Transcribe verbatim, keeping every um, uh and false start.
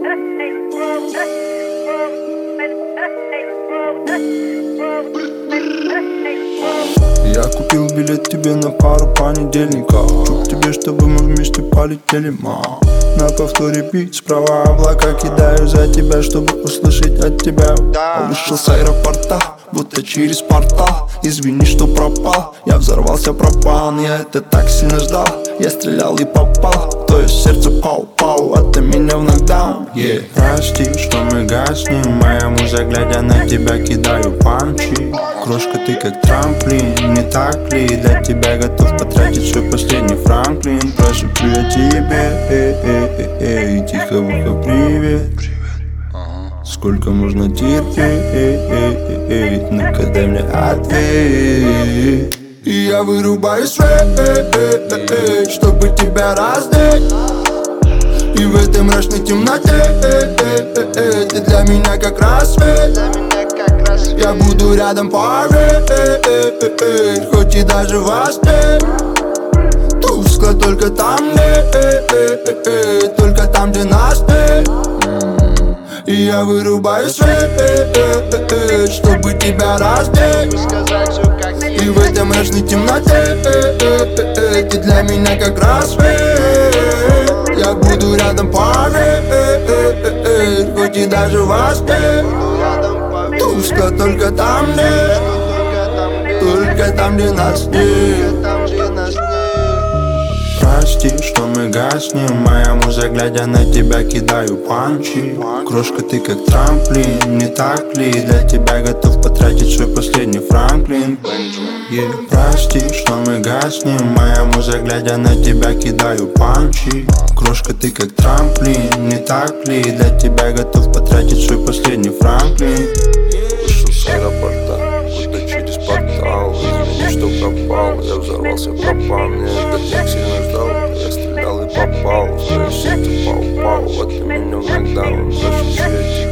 Я купил билет тебе на пару понедельников. Чтоб тебе, чтобы мы вместе полетели, ма. На повторе бит, справа облака кидаю за тебя, чтобы услышать от тебя. Он вышел с аэропорта, будто через портал. Извини, что пропал, я взорвался, пропал. Я это так сильно ждал, я стрелял и попал. То есть сердце пау-пау, а ты меня в нокдаун, yeah. Прости, что мы гаснем, моя муза, глядя на тебя, кидаю панчи. Крошка, ты как трамплин, не так ли? Для тебя готов потратить свой последний франклин. Прошепчу я тебе, эй, эй, эй, эй, тихо в ухо привет. Сколько можно терпеть, эй, эй, эй, эй, ну-ка дай мне ответ. И я вырубаю свет, эй, эй, эй, эй, чтобы тебя раздеть. И в этой мрачной темноте, эй, эй, эй, эй, ты для меня как рассвет. Я буду рядом, поверь, эй, эй, эй, эй, хоть и даже во сне. Тускло только там, где, эй, эй, эй, эй, только там, где нас нет. И я вырубаю свет, эй, эй, эй, эй, чтобы тебя раздеть. И в этой мрачной темноте, эй, эй, эй, эй, ты для меня как рассвет. Я буду рядом, поверь, эй, эй, эй, эй, хоть и даже во сне. Тускло только там, где, только там, где нас нет. Прости, что мы гаснем, моя муза, глядя на тебя, кидаю панчи. Крошка, ты как трамплин, не так ли? Для тебя готов потратить свой последний франклин, yeah. Прости, что мы гаснем, моя муза, глядя на тебя, кидаю панчи. Крошка, ты как трамплин, не так ли? Для тебя готов потратить свой последний франклин. Вышел с аэропорта, будто через портал. Извини, что пропал, я взорвался, пропал. Мне это так сильно ждал, я стрелял и попал. В твое сердце пау-пау, а ты меня в нокдаун. Зашел свете.